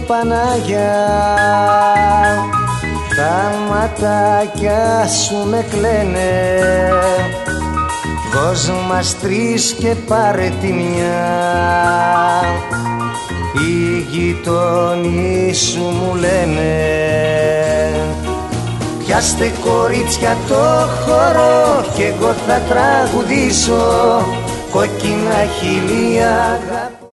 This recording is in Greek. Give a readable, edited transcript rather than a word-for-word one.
Πανάγια, τα ματάκια σου με κλαίνε. Δώσ' μας τρεις και πάρε τη μια. Οι γειτονοί σου μου λένε, πιάστε κορίτσια το χώρο κι εγώ θα τραγουδήσω κόκκινα χειλία.